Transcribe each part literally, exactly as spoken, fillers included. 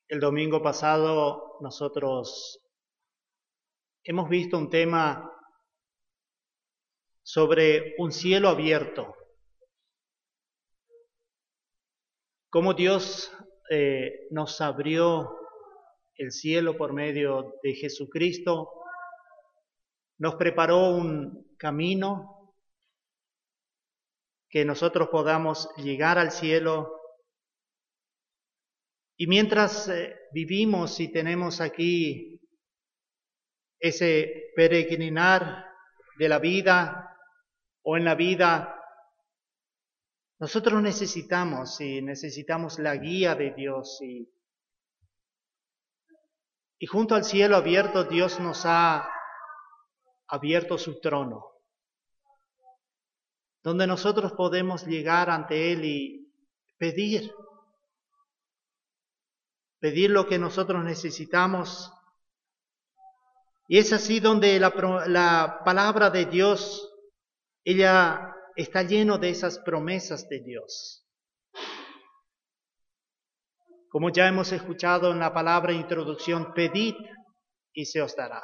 El domingo pasado nosotros hemos visto un tema sobre un cielo abierto, cómo Dios eh, nos abrió el cielo por medio de Jesucristo, nos preparó un camino que nosotros podamos llegar al cielo. Y mientras eh, vivimos y tenemos aquí ese peregrinar de la vida o en la vida, nosotros necesitamos y necesitamos la guía de Dios y, y junto al cielo abierto Dios nos ha abierto su trono, donde nosotros podemos llegar ante Él y pedir, pedir lo que nosotros necesitamos. Y es así donde la, la palabra de Dios, ella está lleno de esas promesas de Dios. Como ya hemos escuchado en la palabra introducción, pedid y se os dará.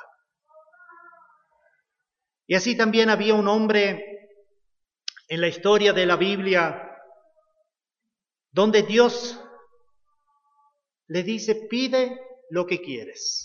Y así también había un hombre en la historia de la Biblia donde Dios le dice, pide lo que quieres.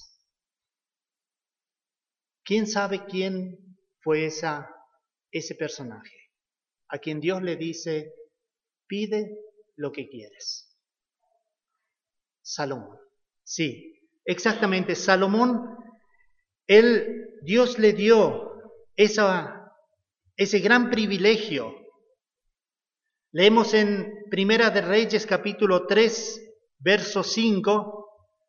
¿Quién sabe quién fue esa, ese personaje? A quien Dios le dice, pide lo que quieres. Salomón. Sí, exactamente. Salomón, él, Dios le dio esa, ese gran privilegio. Leemos en Primera de Reyes, capítulo tres, verso cinco.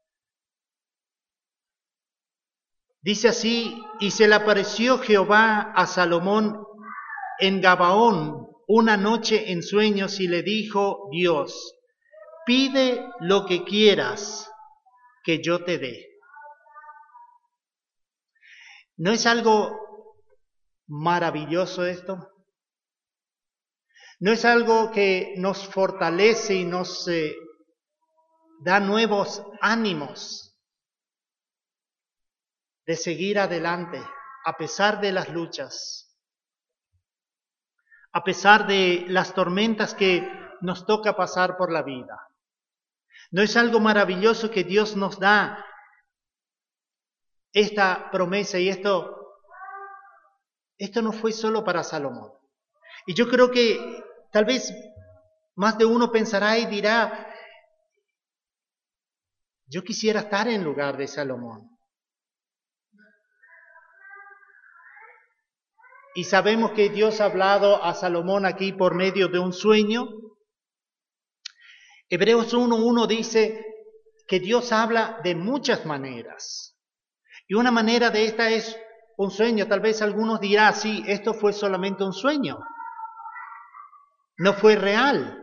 Dice así, y se le apareció Jehová a Salomón en Gabaón una noche en sueños y le dijo Dios, pide lo que quieras que yo te dé. ¿No es algo maravilloso esto? ¿No es algo que nos fortalece y nos eh, da nuevos ánimos de seguir adelante a pesar de las luchas, a pesar de las tormentas que nos toca pasar por la vida? ¿No es algo maravilloso que Dios nos da esta promesa? Y esto, esto no fue solo para Salomón. Y yo creo que tal vez más de uno pensará y dirá, yo quisiera estar en lugar de Salomón. Y sabemos que Dios ha hablado a Salomón aquí por medio de un sueño. Hebreos uno uno dice que Dios habla de muchas maneras. Y una manera de esta es un sueño. Tal vez algunos dirán, sí, esto fue solamente un sueño. No fue real.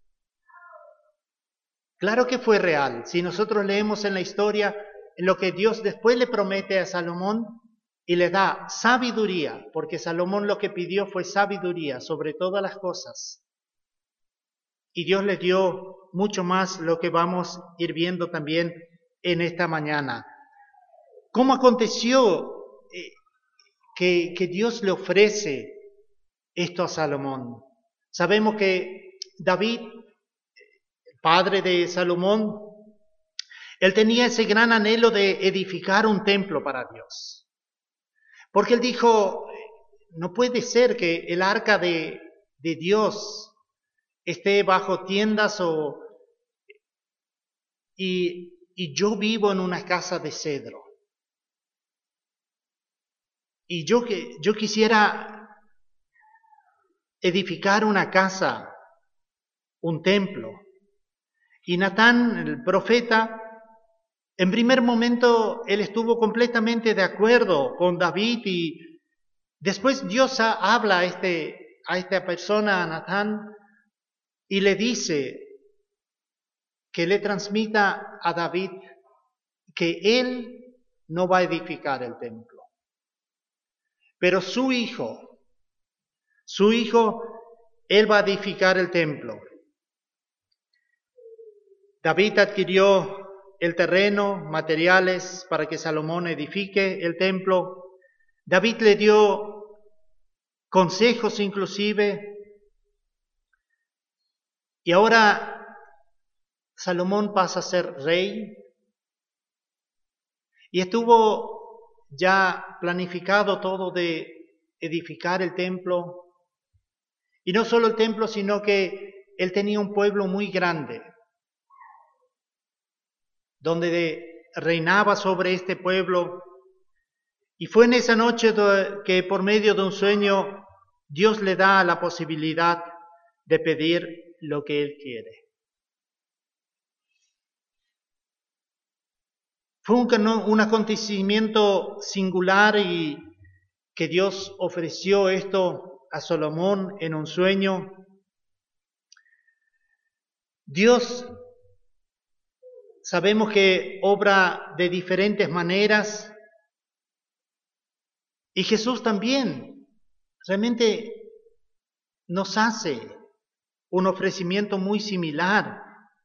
Claro que fue real. Si nosotros leemos en la historia lo que Dios después le promete a Salomón y le da sabiduría, porque Salomón lo que pidió fue sabiduría sobre todas las cosas. Y Dios le dio mucho más, lo que vamos a ir viendo también en esta mañana. ¿Cómo aconteció eh, que, que Dios le ofrece esto a Salomón? Sabemos que David, padre de Salomón, él tenía ese gran anhelo de edificar un templo para Dios. Porque él dijo, no puede ser que el arca de, de Dios esté bajo tiendas o, y, y yo vivo en una casa de cedro. Y yo, yo quisiera edificar una casa, un templo. Y Natán, el profeta, en primer momento él estuvo completamente de acuerdo con David y después Dios habla a, este, a esta persona, a Natán, y le dice que le transmita a David que él no va a edificar el templo. Pero su hijo, su hijo, él va a edificar el templo. David adquirió el terreno, materiales para que Salomón edifique el templo. David le dio consejos inclusive. Y ahora Salomón pasa a ser rey. Y estuvo ya planificado todo de edificar el templo. Y no solo el templo, sino que él tenía un pueblo muy grande, donde reinaba sobre este pueblo. Y fue en esa noche que por medio de un sueño Dios le da la posibilidad de pedir lo que él quiere. Fue un, un acontecimiento singular y que Dios ofreció esto a Salomón en un sueño. Dios, sabemos que obra de diferentes maneras, y Jesús también realmente nos hace un ofrecimiento muy similar.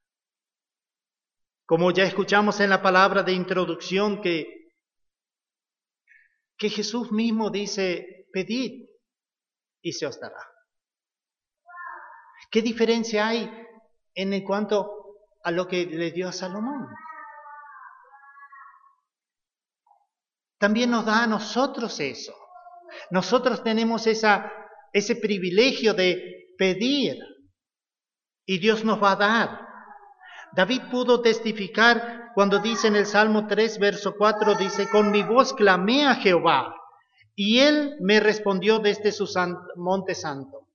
Como ya escuchamos en la palabra de introducción que, que Jesús mismo dice, pedid y se os dará. ¿Qué diferencia hay en cuanto a lo que le dio a Salomón? También nos da a nosotros eso. Nosotros tenemos esa, ese privilegio de pedir y Dios nos va a dar. David pudo testificar cuando dice en el Salmo tres, verso cuatro, dice, con mi voz clamé a Jehová y él me respondió desde su san, monte santo.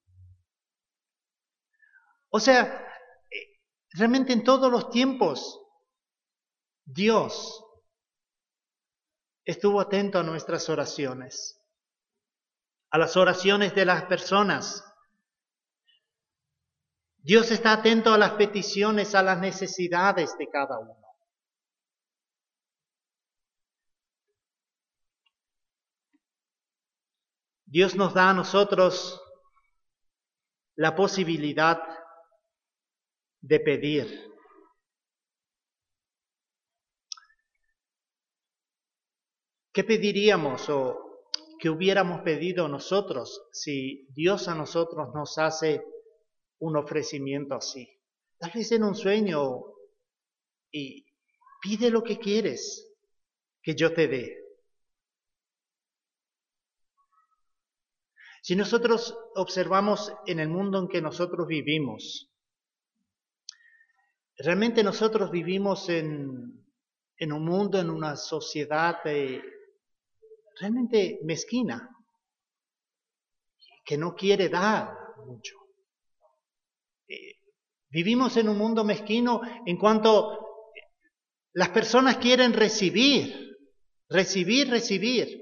O sea, realmente en todos los tiempos Dios estuvo atento a nuestras oraciones, a las oraciones de las personas. Dios está atento a las peticiones, a las necesidades de cada uno. Dios nos da a nosotros la posibilidad de pedir. ¿Qué pediríamos o qué hubiéramos pedido nosotros si Dios a nosotros nos hace un ofrecimiento así? Tal vez en un sueño y pide lo que quieres que yo te dé. Si nosotros observamos en el mundo en que nosotros vivimos, realmente nosotros vivimos en, en un mundo, en una sociedad eh, realmente mezquina, que no quiere dar mucho. Eh, vivimos en un mundo mezquino en cuanto las personas quieren recibir, recibir, recibir.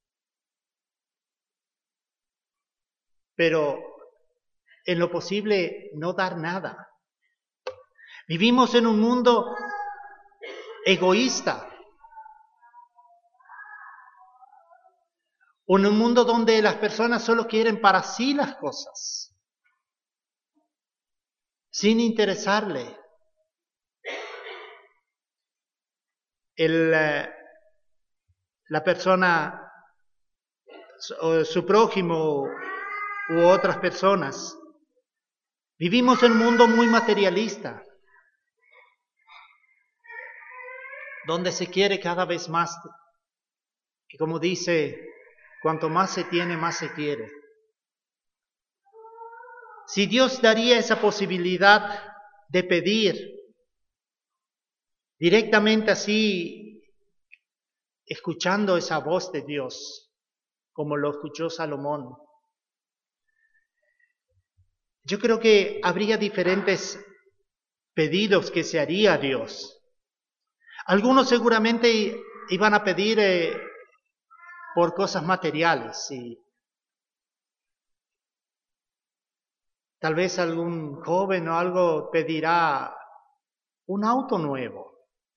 Pero en lo posible no dar nada. Vivimos en un mundo egoísta, en un mundo donde las personas solo quieren para sí las cosas, sin interesarle el, la persona, su, su prójimo u otras personas. Vivimos en un mundo muy materialista, donde se quiere cada vez más. Y como dice, cuanto más se tiene, más se quiere. Si Dios daría esa posibilidad de pedir directamente así, escuchando esa voz de Dios, como lo escuchó Salomón, yo creo que habría diferentes pedidos que se haría a Dios. Algunos seguramente iban a pedir eh, por cosas materiales, y tal vez algún joven o algo pedirá un auto nuevo.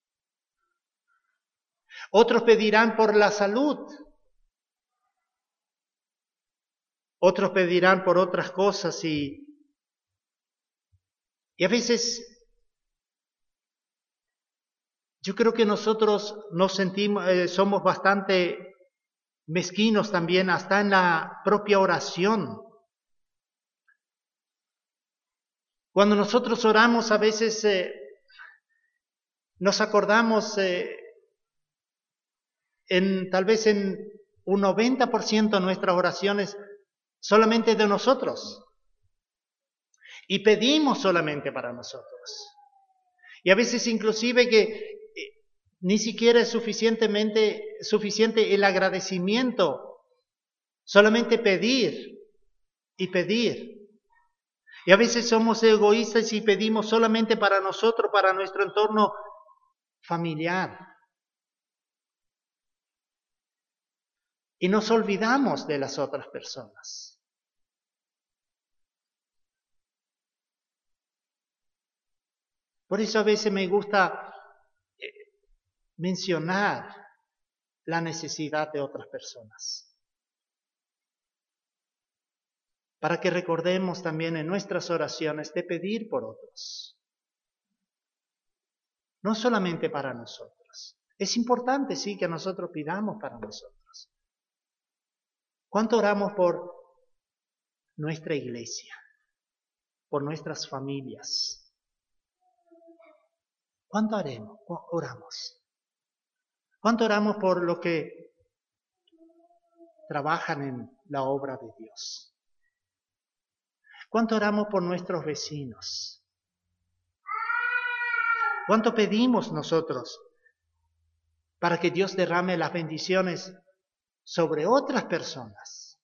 Otros pedirán por la salud. Otros pedirán por otras cosas y Y a veces Yo creo que nosotros nos sentimos, eh, somos bastante mezquinos también, hasta en la propia oración. Cuando nosotros oramos, a veces eh, nos acordamos eh, en tal vez en un noventa por ciento de nuestras oraciones solamente de nosotros. Y pedimos solamente para nosotros. Y a veces inclusive que eh, ni siquiera es suficientemente suficiente el agradecimiento, solamente pedir y pedir. Y a veces somos egoístas y pedimos solamente para nosotros, para nuestro entorno familiar. Y nos olvidamos de las otras personas. Por eso a veces me gusta eh, mencionar la necesidad de otras personas. Para que recordemos también en nuestras oraciones de pedir por otros. No solamente para nosotros. Es importante, sí, que nosotros pidamos para nosotros. ¿Cuánto oramos por nuestra iglesia? Por nuestras familias. ¿Cuánto haremos? Oramos. ¿Cuánto oramos por los que trabajan en la obra de Dios? ¿Cuánto oramos por nuestros vecinos? ¿Cuánto pedimos nosotros para que Dios derrame las bendiciones sobre otras personas?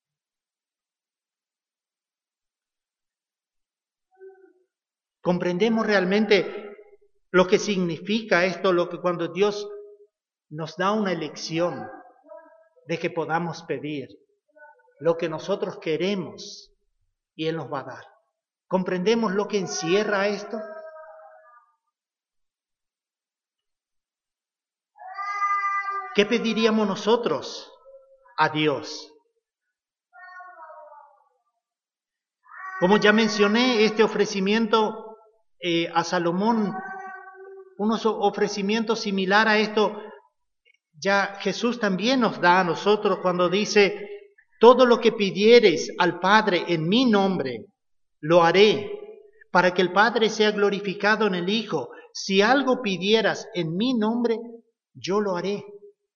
¿Comprendemos realmente lo que significa esto, lo que cuando Dios nos da una elección de que podamos pedir lo que nosotros queremos y Él nos va a dar? ¿Comprendemos lo que encierra esto? ¿Qué pediríamos nosotros a Dios? Como ya mencioné, este ofrecimiento eh, a Salomón, unos ofrecimientos similar a esto, ya Jesús también nos da a nosotros cuando dice: todo lo que pidiereis al Padre en mi nombre, lo haré, para que el Padre sea glorificado en el Hijo. Si algo pidieras en mi nombre, yo lo haré.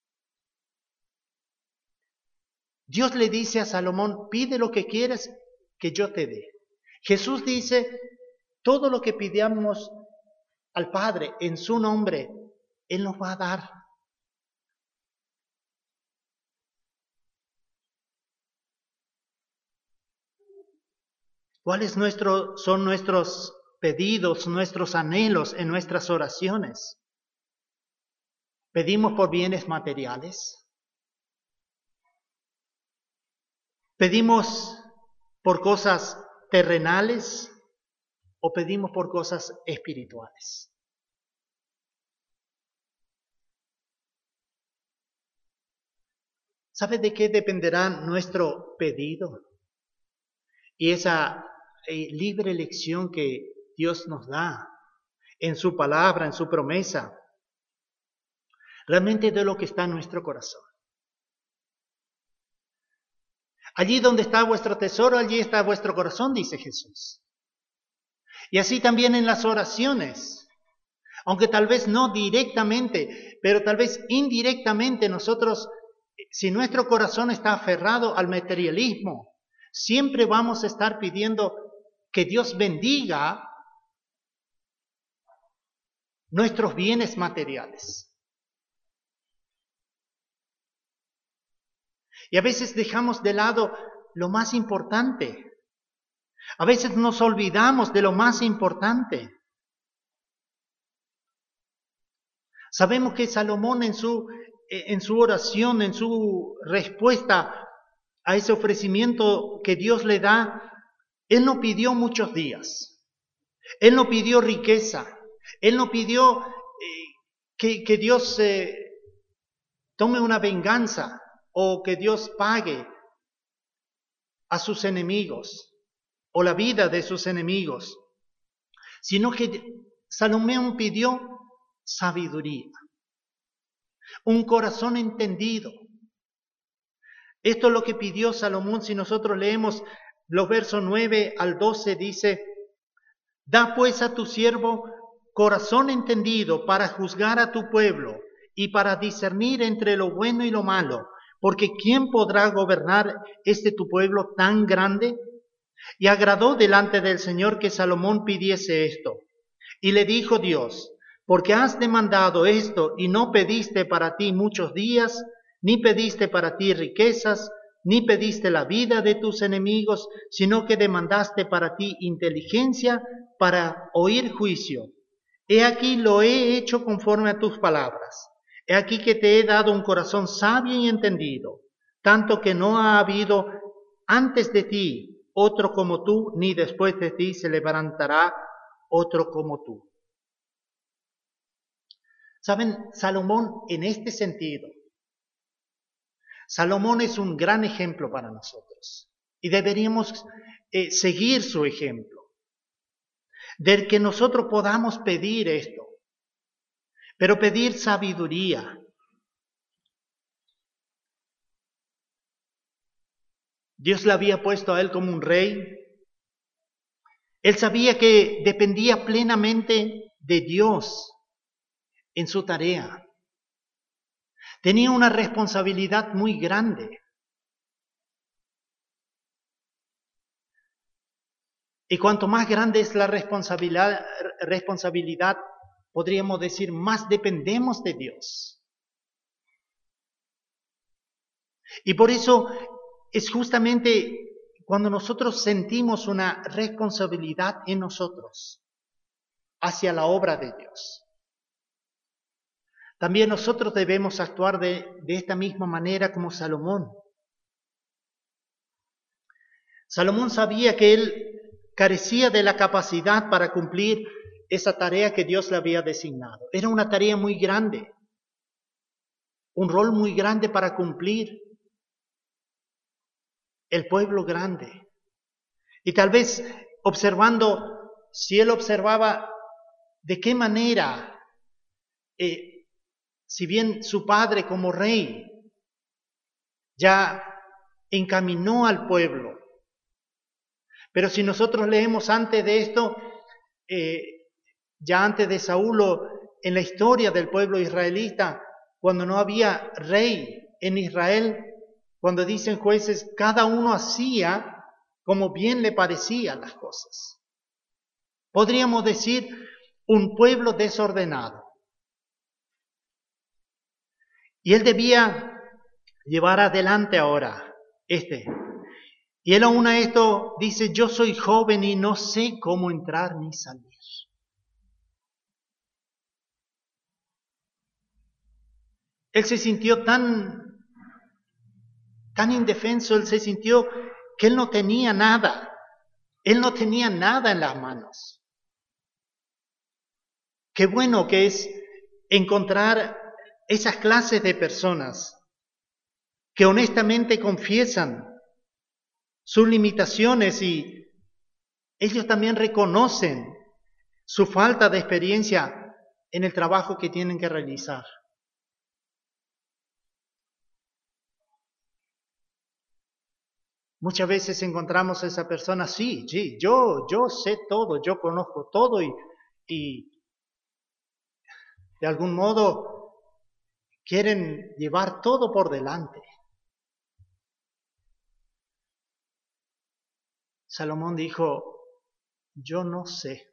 Dios le dice a Salomón: pide lo que quieras que yo te dé. Jesús dice: todo lo que pidamos al Padre en su nombre, Él nos va a dar. ¿Cuáles nuestro, son nuestros pedidos, nuestros anhelos en nuestras oraciones? ¿Pedimos por bienes materiales? ¿Pedimos por cosas terrenales o pedimos por cosas espirituales? ¿Sabe de qué dependerá nuestro pedido? Y esa eh, libre elección que Dios nos da en su palabra, en su promesa, realmente de lo que está en nuestro corazón. Allí donde está vuestro tesoro, allí está vuestro corazón, dice Jesús. Y así también en las oraciones, aunque tal vez no directamente, pero tal vez indirectamente nosotros, si nuestro corazón está aferrado al materialismo, siempre vamos a estar pidiendo que Dios bendiga nuestros bienes materiales. Y a veces dejamos de lado lo más importante. A veces nos olvidamos de lo más importante. Sabemos que Salomón en su, en su oración, en su respuesta a ese ofrecimiento que Dios le da, él no pidió muchos días. Él no pidió riqueza. Él no pidió eh, que, que Dios eh, tome una venganza o que Dios pague a sus enemigos o la vida de sus enemigos, sino que Salomón pidió sabiduría, un corazón entendido. Esto es lo que pidió Salomón. Si nosotros leemos los versos nueve al doce, dice: da pues a tu siervo corazón entendido para juzgar a tu pueblo y para discernir entre lo bueno y lo malo, porque ¿quién podrá gobernar este tu pueblo tan grande? Y agradó delante del Señor que Salomón pidiese esto. Y le dijo Dios: porque has demandado esto y no pediste para ti muchos días, ni pediste para ti riquezas, ni pediste la vida de tus enemigos, sino que demandaste para ti inteligencia para oír juicio. He aquí lo he hecho conforme a tus palabras. He aquí que te he dado un corazón sabio y entendido, tanto que no ha habido antes de ti otro como tú, ni después de ti se levantará otro como tú. ¿Saben? Salomón, en este sentido, Salomón es un gran ejemplo para nosotros y deberíamos eh, seguir su ejemplo, del que nosotros podamos pedir esto, pero pedir sabiduría. Dios le había puesto a él como un rey. Él sabía que dependía plenamente de Dios en su tarea. Tenía una responsabilidad muy grande. Y cuanto más grande es la responsabilidad, responsabilidad, podríamos decir, más dependemos de Dios. Y por eso es justamente cuando nosotros sentimos una responsabilidad en nosotros hacia la obra de Dios. También nosotros debemos actuar de, de esta misma manera como Salomón. Salomón sabía que él carecía de la capacidad para cumplir esa tarea que Dios le había designado. Era una tarea muy grande, un rol muy grande para cumplir. El pueblo grande. Y tal vez observando, si él observaba de qué manera, eh, si bien su padre como rey ya encaminó al pueblo, pero si nosotros leemos antes de esto, eh, ya antes de Saúl, en la historia del pueblo israelita, cuando no había rey en Israel, cuando dicen jueces, cada uno hacía como bien le parecían las cosas. Podríamos decir un pueblo desordenado. Y él debía llevar adelante ahora este. Y él aún a esto dice: yo soy joven y no sé cómo entrar ni salir. Él se sintió tan, tan indefenso, él se sintió que él no tenía nada. Él no tenía nada en las manos. Qué bueno que es encontrar esas clases de personas que honestamente confiesan sus limitaciones y ellos también reconocen su falta de experiencia en el trabajo que tienen que realizar. Muchas veces encontramos a esa persona, sí, sí, yo, yo sé todo, yo conozco todo y, y de algún modo quieren llevar todo por delante. Salomón dijo: yo no sé.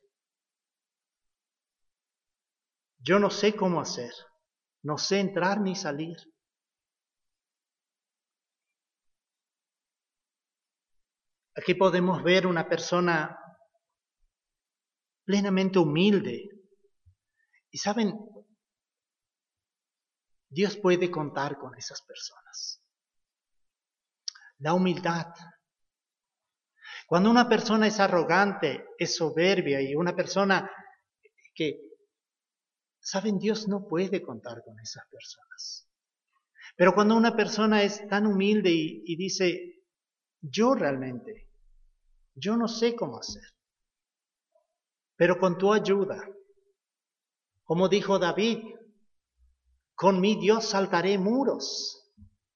Yo no sé cómo hacer. No sé entrar ni salir. Aquí podemos ver una persona plenamente humilde. Y saben, Dios puede contar con esas personas. La humildad. Cuando una persona es arrogante, es soberbia y una persona que, saben, Dios no puede contar con esas personas. Pero cuando una persona es tan humilde y, y dice: yo realmente, yo no sé cómo hacer, pero con tu ayuda, Como dijo David, con mi Dios saltaré muros.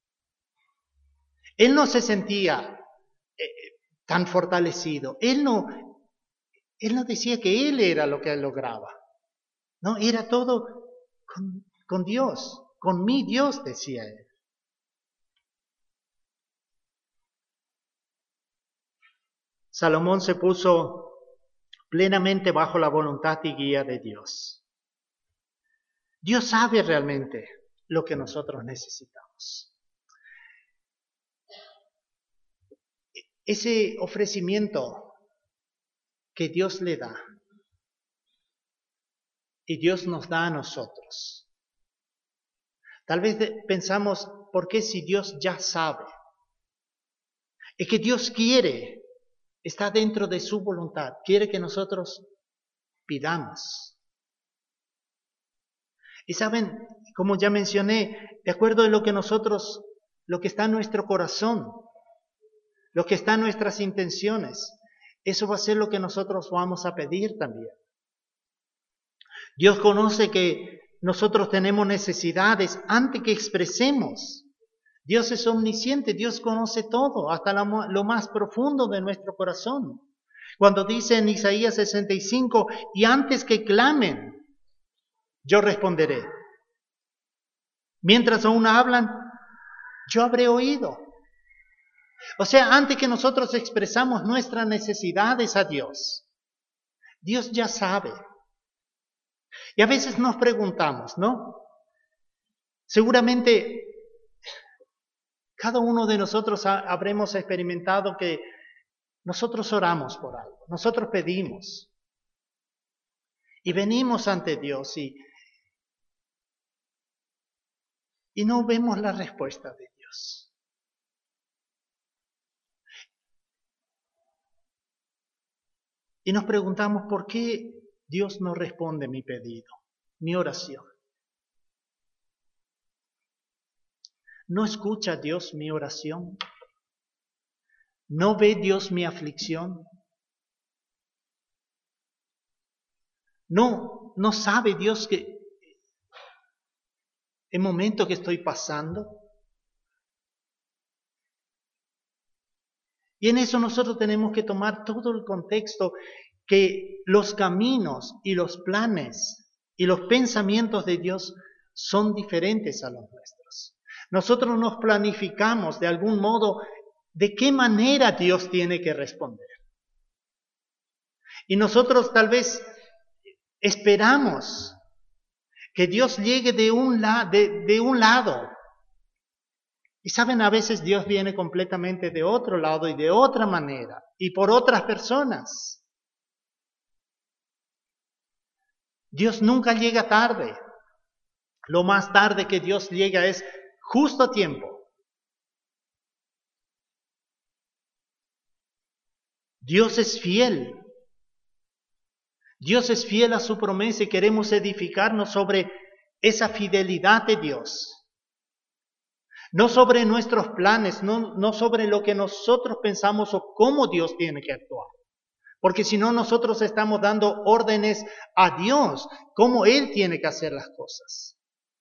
Él no se sentía eh, tan fortalecido. Él no, él no decía que él era lo que él lograba. No, era todo con, con Dios, con mi Dios, decía él. Salomón se puso plenamente bajo la voluntad y guía de Dios. Dios sabe realmente lo que nosotros necesitamos. Ese ofrecimiento que Dios le da y Dios nos da a nosotros. Tal vez pensamos, ¿por qué si Dios ya sabe? Es que Dios quiere, está dentro de su voluntad, quiere que nosotros pidamos. Y saben, como ya mencioné, de acuerdo a lo que nosotros, lo que está en nuestro corazón, lo que está en nuestras intenciones, eso va a ser lo que nosotros vamos a pedir también. Dios conoce que nosotros tenemos necesidades antes que expresemos. Dios es omnisciente, Dios conoce todo, hasta lo más profundo de nuestro corazón. Cuando dice en Isaías sesenta y cinco, y antes que clamen, yo responderé. Mientras aún hablan, yo habré oído. O sea, antes que nosotros expresamos nuestras necesidades a Dios, Dios ya sabe. Y a veces nos preguntamos, ¿no? Seguramente cada uno de nosotros ha, habremos experimentado que nosotros oramos por algo, nosotros pedimos y venimos ante Dios y, y no vemos la respuesta de Dios. Y nos preguntamos por qué Dios no responde mi pedido, mi oración. ¿No escucha Dios mi oración? ¿No ve Dios mi aflicción? ¿No, no sabe Dios que el momento que estoy pasando? Y en eso nosotros tenemos que tomar todo el contexto, que los caminos y los planes y los pensamientos de Dios son diferentes a los nuestros. Nosotros nos planificamos de algún modo de qué manera Dios tiene que responder. Y nosotros tal vez esperamos que Dios llegue de un, la, de, de un lado. Y saben, a veces Dios viene completamente de otro lado y de otra manera y por otras personas. Dios nunca llega tarde. Lo más tarde que Dios llega es justo a tiempo. Dios es fiel. Dios es fiel a su promesa y queremos edificarnos sobre esa fidelidad de Dios. No sobre nuestros planes, no, no sobre lo que nosotros pensamos o cómo Dios tiene que actuar. Porque si no, nosotros estamos dando órdenes a Dios, cómo Él tiene que hacer las cosas.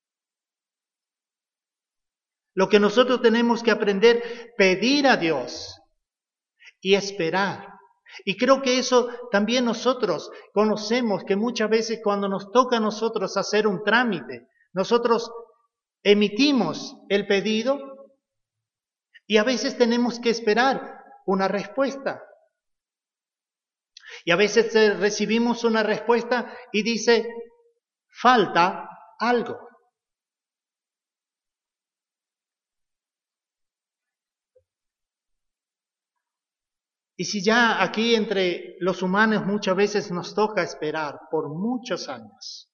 Lo que nosotros tenemos que aprender, pedir a Dios y esperar. Y creo que eso también nosotros conocemos, que muchas veces cuando nos toca a nosotros hacer un trámite, nosotros emitimos el pedido y a veces tenemos que esperar una respuesta. Y a veces recibimos una respuesta y dice, falta algo. Y si ya aquí entre los humanos muchas veces nos toca esperar por muchos años.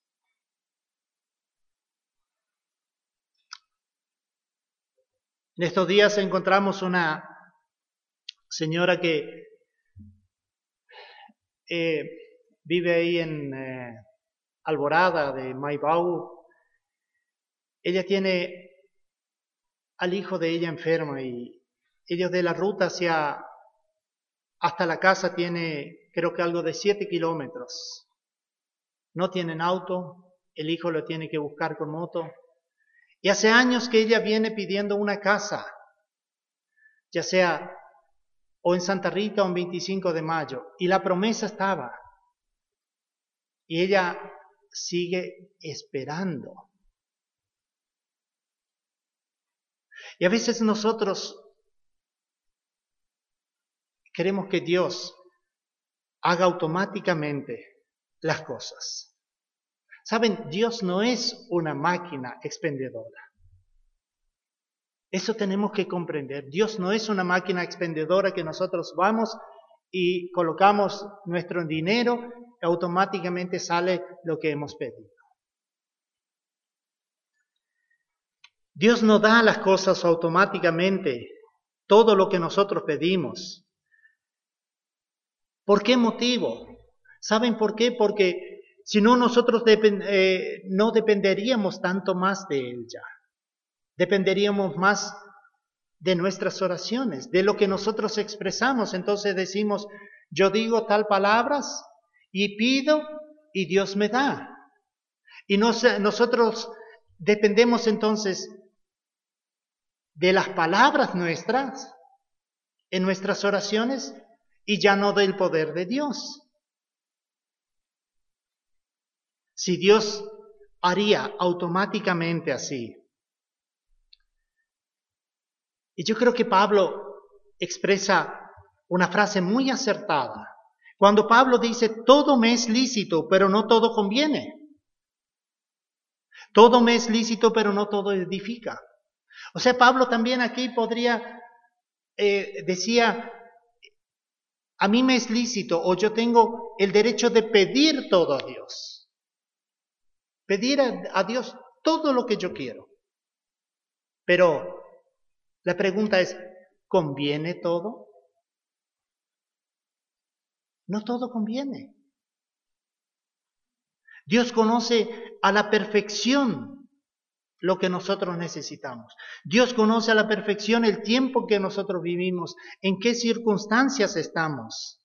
En estos días encontramos una señora que eh, vive ahí en eh, Alborada de Maibau. Ella tiene al hijo de ella enfermo y ellos de la ruta hacia hasta la casa tiene creo que algo de siete kilómetros. No tienen auto, el hijo lo tiene que buscar con moto. Y hace años que ella viene pidiendo una casa, ya sea o en Santa Rita o en veinticinco de mayo, y la promesa estaba. Y ella sigue esperando. Y a veces nosotros queremos que Dios haga automáticamente las cosas. Saben, Dios no es una máquina expendedora. Eso tenemos que comprender. Dios no es una máquina expendedora que nosotros vamos y colocamos nuestro dinero y automáticamente sale lo que hemos pedido. Dios no da las cosas automáticamente, todo lo que nosotros pedimos. ¿Por qué motivo? ¿Saben por qué? Porque si no, nosotros depend, eh, no dependeríamos tanto más de Él ya. Dependeríamos más de nuestras oraciones, de lo que nosotros expresamos. Entonces decimos, yo digo tal palabras y pido y Dios me da. Y nos, nosotros dependemos entonces de las palabras nuestras en nuestras oraciones y ya no del poder de Dios. Si Dios haría automáticamente así. Y yo creo que Pablo expresa una frase muy acertada. Cuando Pablo dice, todo me es lícito, pero no todo conviene. Todo me es lícito, pero no todo edifica. O sea, Pablo también aquí podría, eh, decía, a mí me es lícito o yo tengo el derecho de pedir todo a Dios. Pedir a, a Dios todo lo que yo quiero. Pero la pregunta es, ¿conviene todo? No todo conviene. Dios conoce a la perfección lo que nosotros necesitamos. Dios conoce a la perfección el tiempo que nosotros vivimos, en qué circunstancias estamos.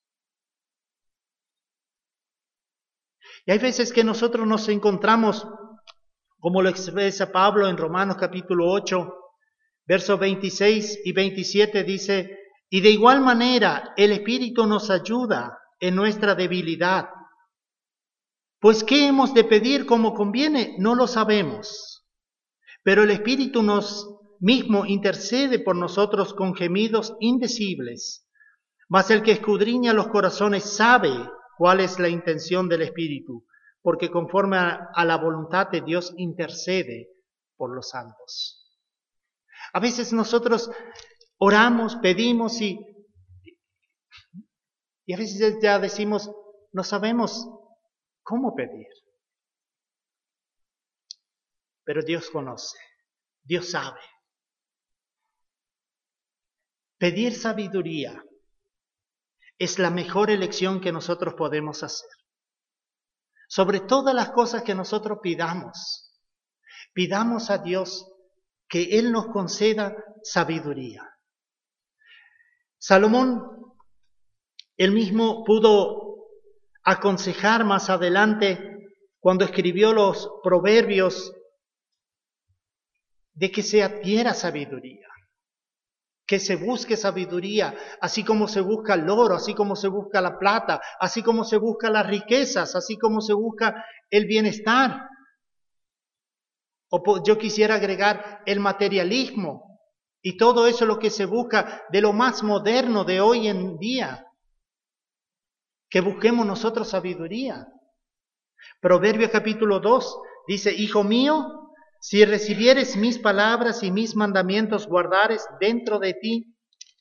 Y hay veces que nosotros nos encontramos, como lo expresa Pablo en Romanos capítulo ocho, versos veintiséis y veintisiete, dice, y de igual manera el Espíritu nos ayuda en nuestra debilidad. Pues ¿qué hemos de pedir como conviene? No lo sabemos. Pero el Espíritu nos mismo intercede por nosotros con gemidos indecibles. Mas el que escudriña los corazones sabe cuál es la intención del Espíritu, porque conforme a, a la voluntad de Dios intercede por los santos. A veces nosotros oramos, pedimos y, y a veces ya decimos, no sabemos cómo pedir. Pero Dios conoce, Dios sabe. Pedir sabiduría es la mejor elección que nosotros podemos hacer. Sobre todas las cosas que nosotros pidamos, pidamos a Dios que Él nos conceda sabiduría. Salomón, él mismo pudo aconsejar más adelante, cuando escribió los proverbios, de que se adquiera sabiduría, que se busque sabiduría, así como se busca el oro, así como se busca la plata, así como se busca las riquezas, así como se busca el bienestar. O yo quisiera agregar el materialismo, y todo eso es lo que se busca de lo más moderno de hoy en día, que busquemos nosotros sabiduría. Proverbios capítulo dos dice, hijo mío, si recibieres mis palabras y mis mandamientos guardares dentro de ti,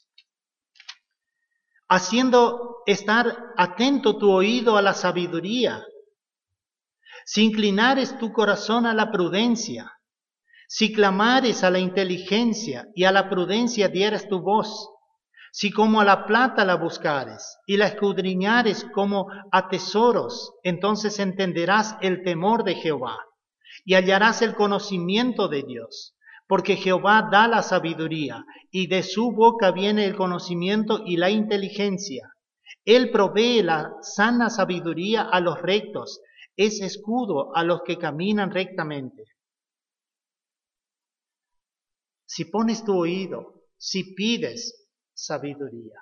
haciendo estar atento tu oído a la sabiduría, si inclinares tu corazón a la prudencia, si clamares a la inteligencia y a la prudencia dieras tu voz, si como a la plata la buscares y la escudriñares como a tesoros, entonces entenderás el temor de Jehová y hallarás el conocimiento de Dios, porque Jehová da la sabiduría y de su boca viene el conocimiento y la inteligencia. Él provee la sana sabiduría a los rectos es escudo a los que caminan rectamente. Si pones tu oído, si pides sabiduría.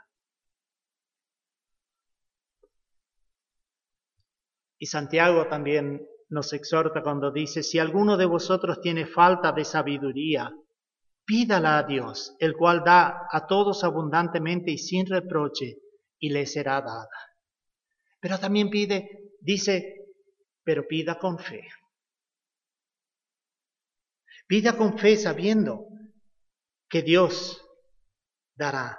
Y Santiago también nos exhorta cuando dice, si alguno de vosotros tiene falta de sabiduría, pídala a Dios, el cual da a todos abundantemente y sin reproche, y le será dada. Pero también pide, dice, pero pida con fe. Pida con fe sabiendo que Dios dará.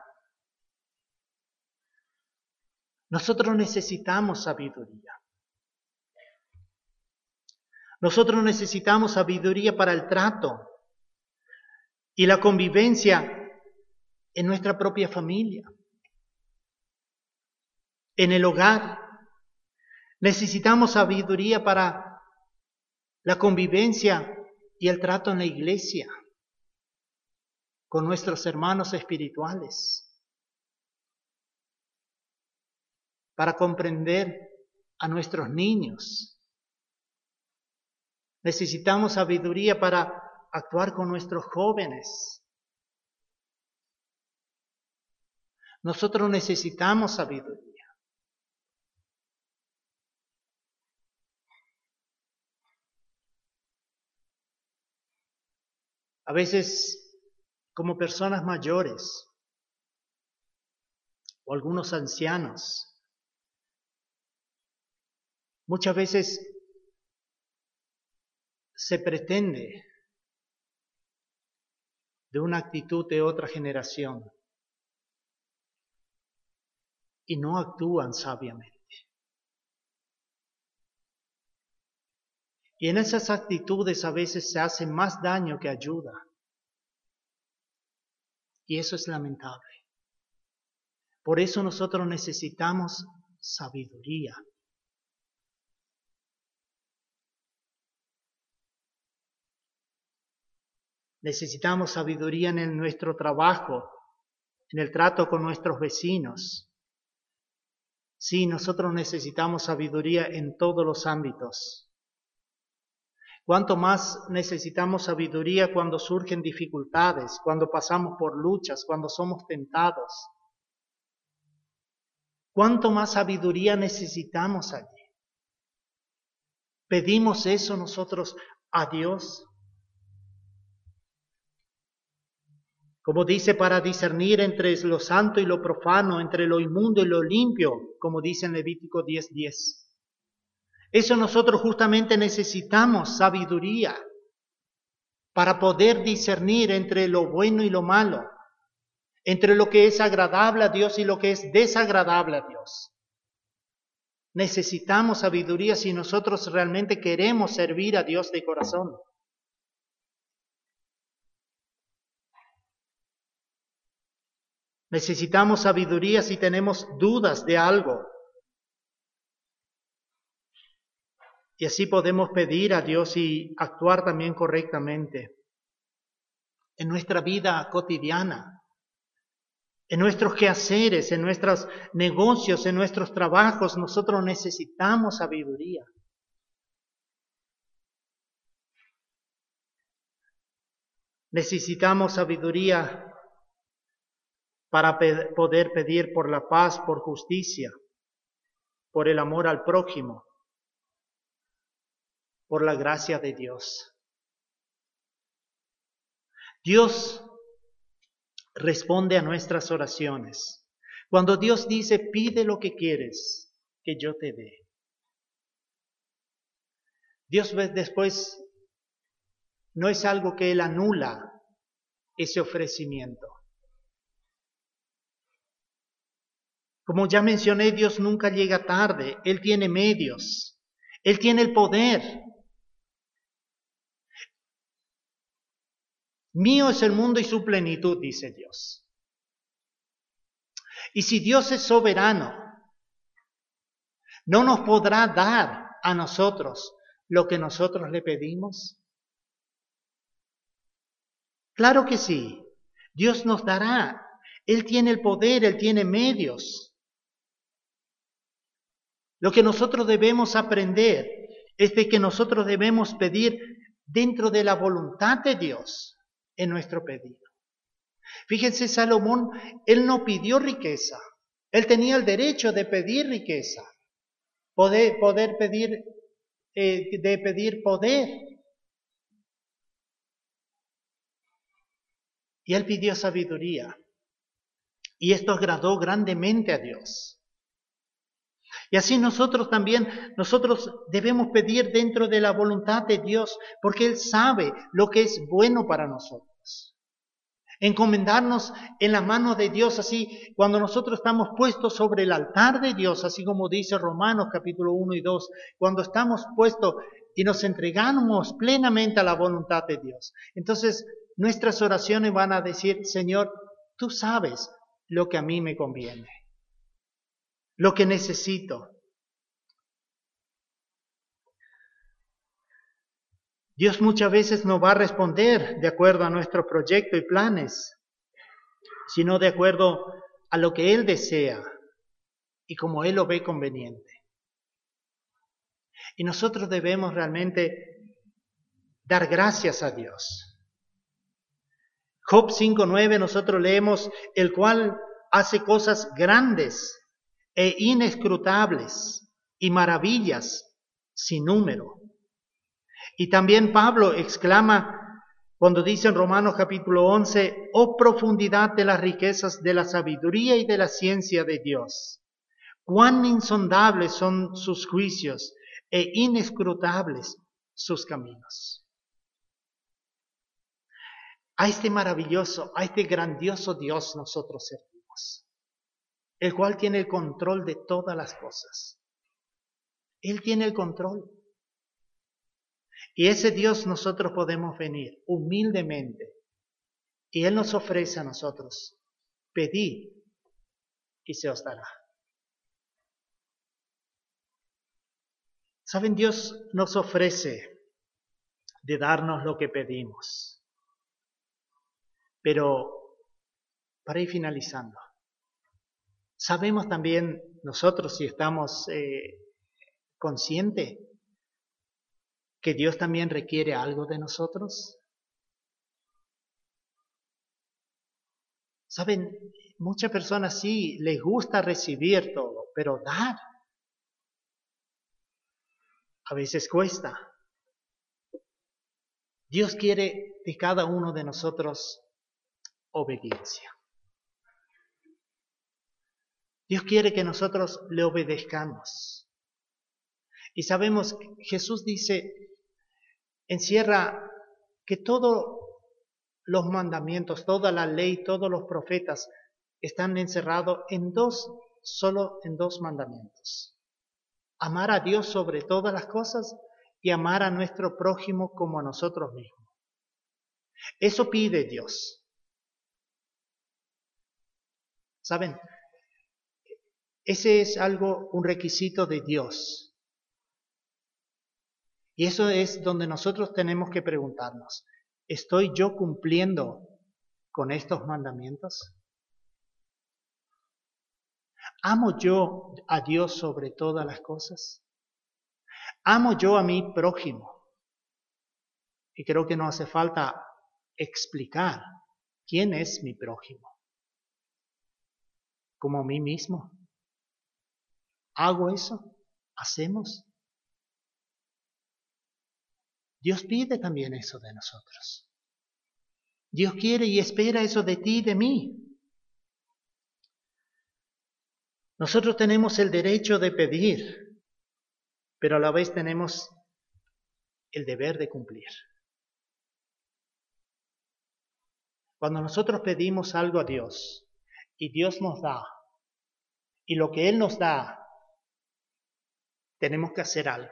Nosotros necesitamos sabiduría. Nosotros necesitamos sabiduría para el trato y la convivencia en nuestra propia familia, en el hogar. Necesitamos sabiduría para la convivencia y el trato en la iglesia, con nuestros hermanos espirituales, para comprender a nuestros niños. Necesitamos sabiduría para actuar con nuestros jóvenes. Nosotros necesitamos sabiduría. A veces, como personas mayores o algunos ancianos, muchas veces se pretende de una actitud de otra generación y no actúan sabiamente. Y en esas actitudes a veces se hace más daño que ayuda. Y eso es lamentable. Por eso nosotros necesitamos sabiduría. Necesitamos sabiduría en nuestro trabajo, en el trato con nuestros vecinos. Sí, nosotros necesitamos sabiduría en todos los ámbitos. Cuánto más necesitamos sabiduría cuando surgen dificultades, cuando pasamos por luchas, cuando somos tentados. Cuánto más sabiduría necesitamos allí. ¿Pedimos eso nosotros a Dios? Como dice, para discernir entre lo santo y lo profano, entre lo inmundo y lo limpio, como dice en Levítico diez diez. Eso nosotros justamente necesitamos sabiduría para poder discernir entre lo bueno y lo malo, entre lo que es agradable a Dios y lo que es desagradable a Dios. Necesitamos sabiduría si nosotros realmente queremos servir a Dios de corazón. Necesitamos sabiduría si tenemos dudas de algo. Y así podemos pedir a Dios y actuar también correctamente en nuestra vida cotidiana, en nuestros quehaceres, en nuestros negocios, en nuestros trabajos. Nosotros necesitamos sabiduría. Necesitamos sabiduría para pe- poder pedir por la paz, por justicia, por el amor al prójimo, por la gracia de Dios. Dios responde a nuestras oraciones. Cuando Dios dice, pide lo que quieres que yo te dé. Dios después no es algo que Él anula ese ofrecimiento. Como ya mencioné, Dios nunca llega tarde. Él tiene medios. Él tiene el poder. Mío es el mundo y su plenitud, dice Dios. Y si Dios es soberano, ¿no nos podrá dar a nosotros lo que nosotros le pedimos? Claro que sí. Dios nos dará. Él tiene el poder, Él tiene medios. Lo que nosotros debemos aprender es de que nosotros debemos pedir dentro de la voluntad de Dios en nuestro pedido. Fíjense, Salomón, él no pidió riqueza. Él tenía el derecho de pedir riqueza, poder, poder pedir, eh, de pedir poder. Y él pidió sabiduría. Y esto agradó grandemente a Dios. Y así nosotros también, nosotros debemos pedir dentro de la voluntad de Dios, porque Él sabe lo que es bueno para nosotros. Encomendarnos en la mano de Dios, así cuando nosotros estamos puestos sobre el altar de Dios, así como dice Romanos capítulo uno y dos, cuando estamos puestos y nos entregamos plenamente a la voluntad de Dios. Entonces nuestras oraciones van a decir, Señor, tú sabes lo que a mí me conviene, lo que necesito. Dios muchas veces no va a responder de acuerdo a nuestro proyecto y planes, sino de acuerdo a lo que Él desea y como Él lo ve conveniente. Y nosotros debemos realmente dar gracias a Dios. Job cinco nueve nosotros leemos, el cual hace cosas grandes e inescrutables y maravillas sin número. Y también Pablo exclama cuando dice en Romanos capítulo once, oh profundidad de las riquezas de la sabiduría y de la ciencia de Dios. Cuán insondables son sus juicios e inescrutables sus caminos. A este maravilloso, a este grandioso Dios nosotros servimos, el cual tiene el control de todas las cosas. Él tiene el control. Y ese Dios nosotros podemos venir humildemente y Él nos ofrece a nosotros, pedid y se os dará. ¿Saben? Dios nos ofrece de darnos lo que pedimos. Pero para ir finalizando, sabemos también nosotros, si estamos eh, conscientes, que Dios también requiere algo de nosotros. Saben, muchas personas sí les gusta recibir todo, pero dar a veces cuesta. Dios quiere de cada uno de nosotros obediencia. Dios quiere que nosotros le obedezcamos. Y sabemos que Jesús dice, encierra que todos los mandamientos, toda la ley, todos los profetas están encerrados en dos, solo en dos mandamientos. Amar a Dios sobre todas las cosas y amar a nuestro prójimo como a nosotros mismos. Eso pide Dios. ¿Saben? Ese es algo, un requisito de Dios. Y eso es donde nosotros tenemos que preguntarnos, ¿estoy yo cumpliendo con estos mandamientos? ¿Amo yo a Dios sobre todas las cosas? ¿Amo yo a mi prójimo? Y creo que no hace falta explicar quién es mi prójimo. ¿Como a mí mismo? ¿Hago eso? ¿Hacemos? Dios pide también eso de nosotros. Dios quiere y espera eso de ti y de mí. Nosotros tenemos el derecho de pedir, pero a la vez tenemos el deber de cumplir. Cuando nosotros pedimos algo a Dios y Dios nos da, y lo que Él nos da, tenemos que hacer algo.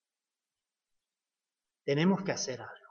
Tenemos que hacer algo.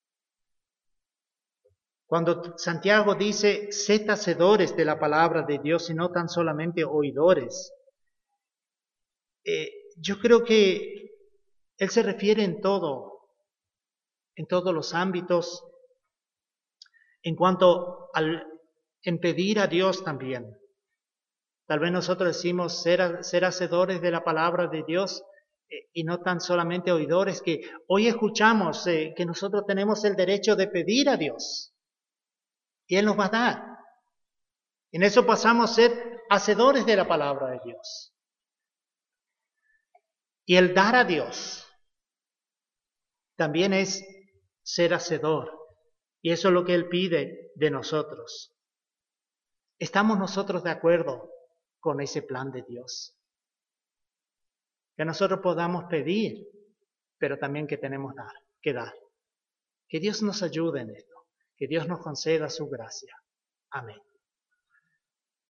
Cuando Santiago dice, sed hacedores de la palabra de Dios y no tan solamente oidores, eh, yo creo que Él se refiere en todo, en todos los ámbitos, en cuanto al en pedir a Dios también. Tal vez nosotros decimos ser, ser hacedores de la palabra de Dios eh, y no tan solamente oidores, que hoy escuchamos eh, que nosotros tenemos el derecho de pedir a Dios y Él nos va a dar. En eso pasamos a ser hacedores de la palabra de Dios. Y el dar a Dios también es ser hacedor. Y eso es lo que Él pide de nosotros. ¿Estamos nosotros de acuerdo con ese plan de Dios? Que nosotros podamos pedir, pero también que tenemos dar, que dar. Que Dios nos ayude en esto. Que Dios nos conceda su gracia. Amén.